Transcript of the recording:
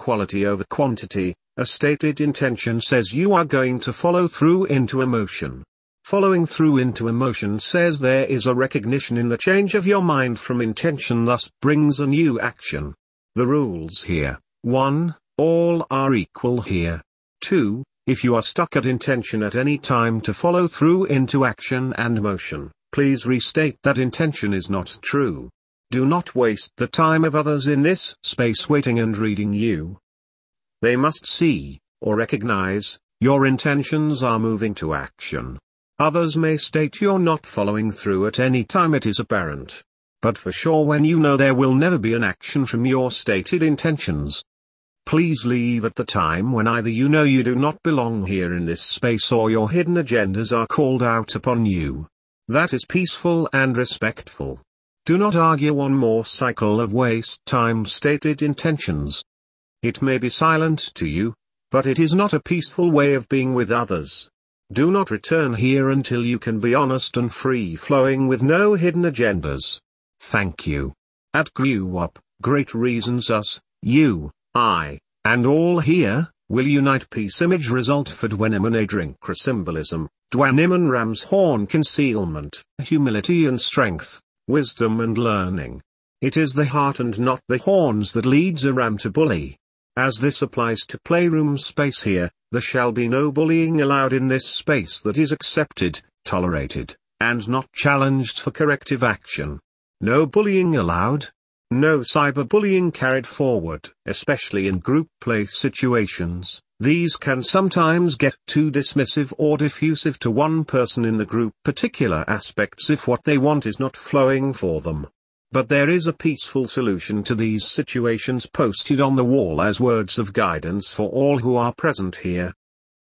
quality over quantity. A stated intention says you are going to follow through into emotion. Following through into emotion says there is a recognition in the change of your mind from intention, thus brings a new action. The rules here: 1. All are equal here. 2. If you are stuck at intention at any time to follow through into action and motion, please restate that intention is not true. Do not waste the time of others in this space waiting and reading you. They must see, or recognize, your intentions are moving to action. Others may state you're not following through at any time it is apparent. But for sure when you know there will never be an action from your stated intentions. Please leave at the time when either you know you do not belong here in this space or your hidden agendas are called out upon you. That is peaceful and respectful. Do not argue one more cycle of waste time stated intentions. It may be silent to you, but it is not a peaceful way of being with others. Do not return here until you can be honest and free-flowing with no hidden agendas. Thank you. At GRUUP, great reasons us, you, I, and all here, will unite. Peace. Image result for Dwaniman drink symbolism, Dwaniman ram's horn concealment, humility and strength, wisdom and learning. It is the heart and not the horns that leads a ram to bully. As this applies to playroom space here, there shall be no bullying allowed in this space that is accepted, tolerated, and not challenged for corrective action. No bullying allowed. No cyberbullying carried forward, especially in group play situations. These can sometimes get too dismissive or diffusive to one person in the group particular aspects if what they want is not flowing for them. But there is a peaceful solution to these situations posted on the wall as words of guidance for all who are present here.